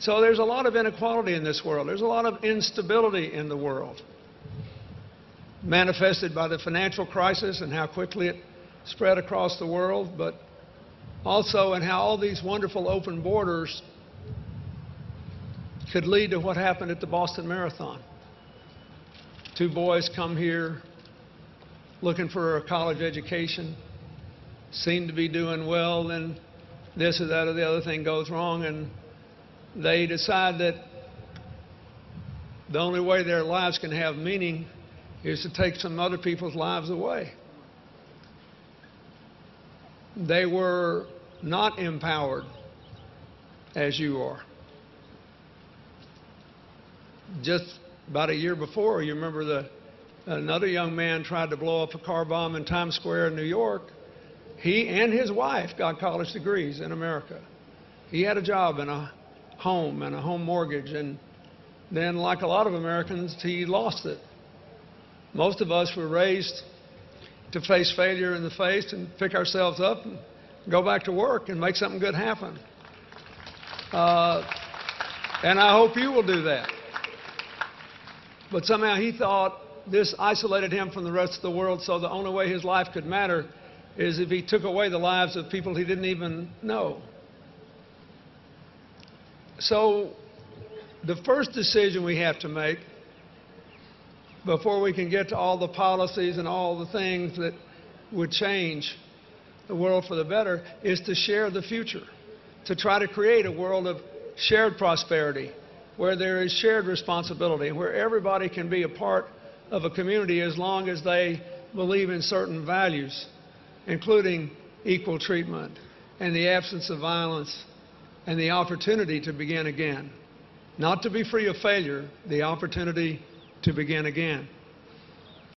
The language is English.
So there's a lot of inequality in this world. There's a lot of instability in the world, manifested by the financial crisis and how quickly it spread across the world, but also in how all these wonderful open borders could lead to what happened at the Boston Marathon. 2 boys come here looking for a college education, seem to be doing well, then this or that or the other thing goes wrong, and they decide that the only way their lives can have meaning is to take some other people's lives away. They were not empowered as you are. Just about a year before, you remember another young man tried to blow up a car bomb in Times Square in New York. He and his wife got college degrees in America. He had a job and a home mortgage, and then, like a lot of Americans, he lost it. Most of us were raised to face failure in the face and pick ourselves up and go back to work and make something good happen. And I hope you will do that. But somehow he thought this isolated him from the rest of the world, so the only way his life could matter is if he took away the lives of people he didn't even know. So the first decision we have to make before we can get to all the policies and all the things that would change the world for the better is to share the future, to try to create a world of shared prosperity, where there is shared responsibility, and where everybody can be a part of a community as long as they believe in certain values, including equal treatment and the absence of violence and the opportunity to begin again. Not to be free of failure, the opportunity to begin again.